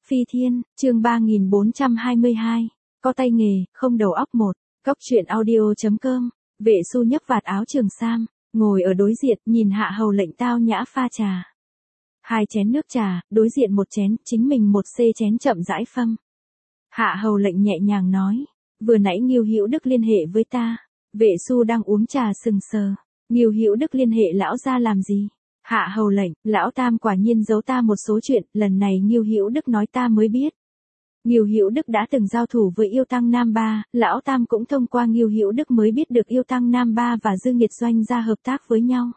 Phi Thiên, chương 3422. Có tay nghề, không đầu óc một. Góc truyện audio.com. Vệ Xu nhấc vạt áo trường sam, ngồi ở đối diện, nhìn Hạ Hầu Lệnh tao nhã pha trà. 2 chén nước trà, đối diện 1 chén, chính mình 1 chén chậm rãi phâm. Hạ Hầu Lệnh nhẹ nhàng nói, vừa nãy Ngưu Hữu Đức liên hệ với ta. Vệ Xu đang uống trà sừng sờ. Ngưu Hữu Đức liên hệ lão gia làm gì? Hạ Hầu Lệnh, lão tam quả nhiên giấu ta một số chuyện, lần này Ngưu Hữu Đức nói ta mới biết. Ngưu Hữu Đức đã từng giao thủ với Yêu Tăng Nam Ba, lão tam cũng thông qua Ngưu Hữu Đức mới biết được Yêu Tăng Nam Ba và Dương Nghiệt Doanh ra hợp tác với nhau.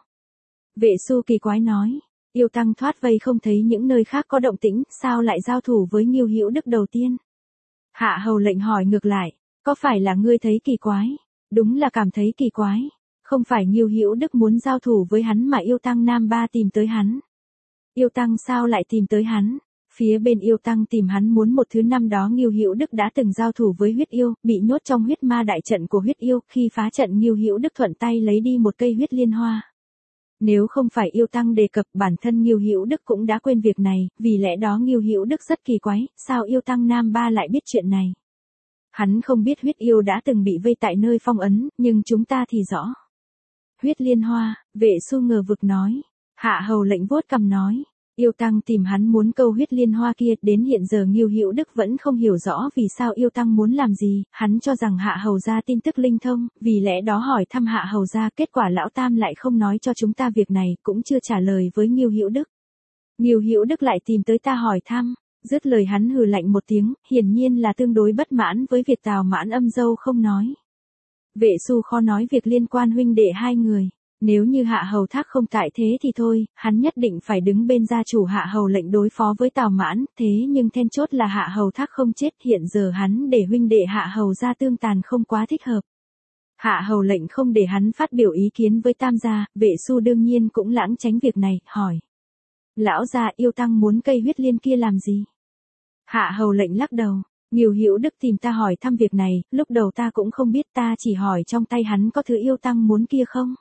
Vệ Xu kỳ quái nói, Yêu Tăng thoát vây không thấy những nơi khác có động tĩnh, sao lại giao thủ với Ngưu Hữu Đức đầu tiên? Hạ Hầu Lệnh hỏi ngược lại, có phải là ngươi thấy kỳ quái? Đúng là cảm thấy kỳ quái. Không phải Ngưu Hữu Đức muốn giao thủ với hắn mà Yêu Tăng Nam Ba tìm tới hắn. Yêu Tăng sao lại tìm tới hắn? Phía bên Yêu Tăng tìm hắn muốn một thứ năm đó Ngưu Hữu Đức đã từng giao thủ với huyết yêu, bị nhốt trong huyết ma đại trận của huyết yêu, khi phá trận Ngưu Hữu Đức thuận tay lấy đi một cây huyết liên hoa. Nếu không phải Yêu Tăng đề cập, bản thân Ngưu Hữu Đức cũng đã quên việc này, vì lẽ đó Ngưu Hữu Đức rất kỳ quái, sao Yêu Tăng Nam Ba lại biết chuyện này? Hắn không biết huyết yêu đã từng bị vây tại nơi phong ấn, nhưng chúng ta thì rõ. Huyết liên hoa, Vệ Xu ngờ vực nói. Hạ Hầu Lệnh vuốt cằm nói, Yêu Tăng tìm hắn muốn câu huyết liên hoa kia, đến hiện giờ Ngưu Hữu Đức vẫn không hiểu rõ vì sao Yêu Tăng muốn làm gì, hắn cho rằng Hạ Hầu gia tin tức linh thông, vì lẽ đó hỏi thăm Hạ Hầu gia, kết quả lão tam lại không nói cho chúng ta việc này, cũng chưa trả lời với Ngưu Hữu Đức. Ngưu Hữu Đức lại tìm tới ta hỏi thăm, dứt lời hắn hừ lạnh một tiếng, hiển nhiên là tương đối bất mãn với việc Tào Mãn Âm dâu không nói. Vệ Xu khó nói việc liên quan huynh đệ hai người. Nếu như Hạ Hầu Thác không tại thế thì thôi, hắn nhất định phải đứng bên gia chủ Hạ Hầu Lệnh đối phó với Tào Mãn, thế nhưng then chốt là Hạ Hầu Thác không chết, hiện giờ hắn để huynh đệ Hạ Hầu gia tương tàn không quá thích hợp. Hạ Hầu Lệnh không để hắn phát biểu ý kiến với Tam gia, Vệ Xu đương nhiên cũng lãng tránh việc này, hỏi. Lão gia, Yêu Tăng muốn cây huyết liên kia làm gì? Hạ Hầu Lệnh lắc đầu. Ngưu Hữu Đức tìm ta hỏi thăm việc này, lúc đầu ta cũng không biết, ta chỉ hỏi trong tay hắn có thứ Yêu Tăng muốn kia không?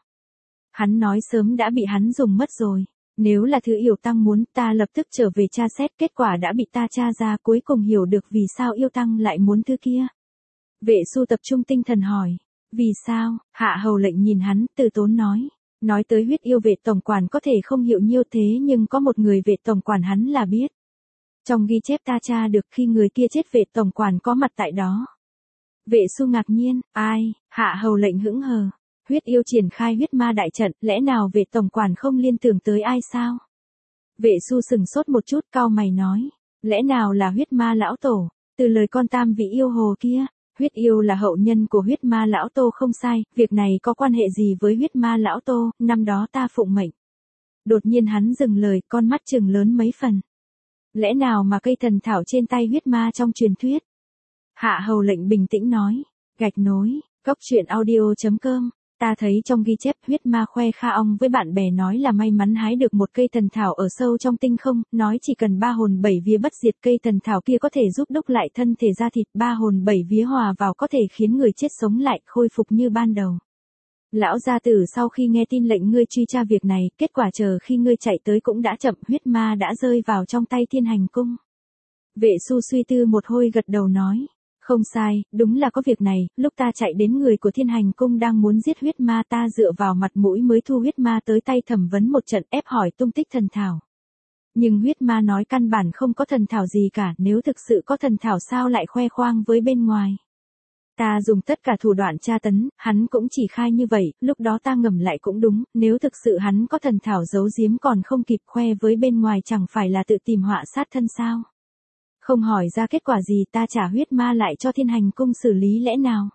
Hắn nói sớm đã bị hắn dùng mất rồi. Nếu là thứ Yêu Tăng muốn, ta lập tức trở về tra xét, kết quả đã bị ta tra ra, cuối cùng hiểu được vì sao Yêu Tăng lại muốn thứ kia. Vệ Xu tập trung tinh thần hỏi. Vì sao? Hạ Hầu Lệnh nhìn hắn, từ tốn nói. Nói tới huyết yêu Vệ tổng quản có thể không hiểu nhiêu thế nhưng có một người Vệ tổng quản hắn là biết. Trong ghi chép ta tra được khi người kia chết Vệ tổng quản có mặt tại đó. Vệ Xu ngạc nhiên, ai? Hạ Hầu Lệnh hững hờ. Huyết yêu triển khai huyết ma đại trận, lẽ nào Vệ tổng quản không liên tưởng tới ai sao? Vệ Xu sừng sốt một chút, cau mày nói, lẽ nào là huyết ma lão tổ? Từ lời con tam vị yêu hồ kia, huyết yêu là hậu nhân của huyết ma lão tô không sai, việc này có quan hệ gì với huyết ma lão tô, năm đó ta phụng mệnh. Đột nhiên hắn dừng lời, con mắt trừng lớn mấy phần. Lẽ nào mà cây thần thảo trên tay huyết ma trong truyền thuyết? Hạ Hầu Lệnh bình tĩnh nói, gạch nối, góc truyện audio.com. Ta thấy trong ghi chép huyết ma khoe Kha Ong với bạn bè nói là may mắn hái được một cây thần thảo ở sâu trong tinh không, nói chỉ cần 3 hồn 7 vía bất diệt, cây thần thảo kia có thể giúp đúc lại thân thể da thịt, 3 hồn 7 vía hòa vào có thể khiến người chết sống lại, khôi phục như ban đầu. Lão gia tử sau khi nghe tin lệnh ngươi truy tra việc này, kết quả chờ khi ngươi chạy tới cũng đã chậm, huyết ma đã rơi vào trong tay Thiên Hành Cung. Vệ Xu suy tư một hồi gật đầu nói. Không sai, đúng là có việc này, lúc ta chạy đến người của Thiên Hành Cung đang muốn giết huyết ma, ta dựa vào mặt mũi mới thu huyết ma tới tay thẩm vấn một trận, ép hỏi tung tích thần thảo. Nhưng huyết ma nói căn bản không có thần thảo gì cả, nếu thực sự có thần thảo sao lại khoe khoang với bên ngoài. Ta dùng tất cả thủ đoạn tra tấn, hắn cũng chỉ khai như vậy, lúc đó ta ngầm lại cũng đúng, nếu thực sự hắn có thần thảo giấu giếm còn không kịp khoe với bên ngoài chẳng phải là tự tìm họa sát thân sao. Không hỏi ra kết quả gì, ta trả huyết ma lại cho Thiên Hành Cung xử lý lẽ nào?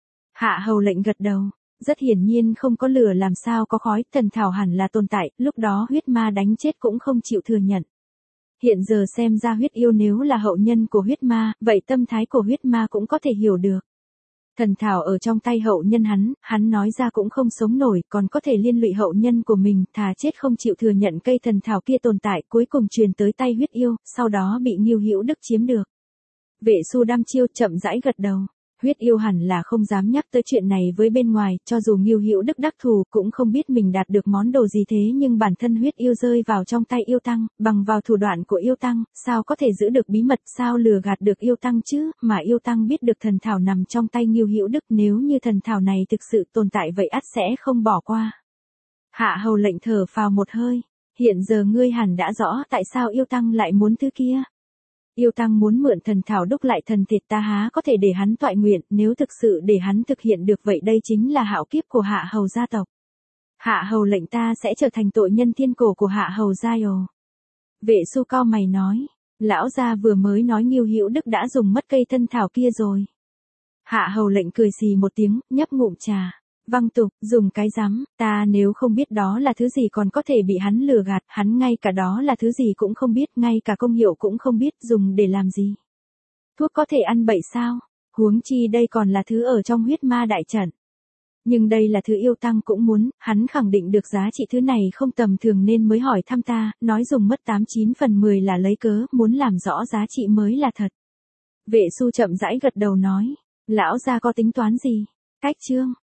Hạ Hầu Lệnh gật đầu, rất hiển nhiên không có lửa làm sao có khói, thần thảo hẳn là tồn tại, lúc đó huyết ma đánh chết cũng không chịu thừa nhận. Hiện giờ xem ra huyết yêu nếu là hậu nhân của huyết ma, vậy tâm thái của huyết ma cũng có thể hiểu được. Thần thảo ở trong tay hậu nhân hắn nói ra cũng không sống nổi, còn có thể liên lụy hậu nhân của mình, thà chết không chịu thừa nhận cây thần thảo kia tồn tại, cuối cùng truyền tới tay huyết yêu, sau đó bị Ngưu Hữu Đức chiếm được. Vệ Xu đăm chiêu chậm rãi gật đầu. Huyết yêu hẳn là không dám nhắc tới chuyện này với bên ngoài, cho dù Ngưu Hữu Đức đắc thù cũng không biết mình đạt được món đồ gì thế, nhưng bản thân huyết yêu rơi vào trong tay yêu tăng, bằng vào thủ đoạn của yêu tăng, sao có thể giữ được bí mật, sao lừa gạt được yêu tăng chứ, mà yêu tăng biết được thần thảo nằm trong tay Ngưu Hữu Đức, nếu như thần thảo này thực sự tồn tại vậy ắt sẽ không bỏ qua. Hạ hầu lệnh thở phào một hơi, hiện giờ ngươi hẳn đã rõ tại sao yêu tăng lại muốn thứ kia. Yêu tăng muốn mượn thần thảo đúc lại thần thịt, ta há có thể để hắn toại nguyện, nếu thực sự để hắn thực hiện được vậy đây chính là hạo kiếp của hạ hầu gia tộc. Hạ hầu lệnh ta sẽ trở thành tội nhân thiên cổ của hạ hầu gia ồ. Vệ Xu cao mày nói, lão gia vừa mới nói Ngưu Hữu Đức đã dùng mất cây thân thảo kia rồi. Hạ hầu lệnh cười xì một tiếng, nhấp ngụm trà. Văng tục, dùng cái rắm, ta nếu không biết đó là thứ gì còn có thể bị hắn lừa gạt, hắn ngay cả đó là thứ gì cũng không biết, ngay cả công hiệu cũng không biết, dùng để làm gì. Thuốc có thể ăn bậy sao, huống chi đây còn là thứ ở trong huyết ma đại trận. Nhưng đây là thứ yêu tăng cũng muốn, hắn khẳng định được giá trị thứ này không tầm thường nên mới hỏi thăm ta, nói dùng mất 89 phần 10 là lấy cớ, muốn làm rõ giá trị mới là thật. Vệ Xu chậm rãi gật đầu nói, lão gia có tính toán gì? Cách chương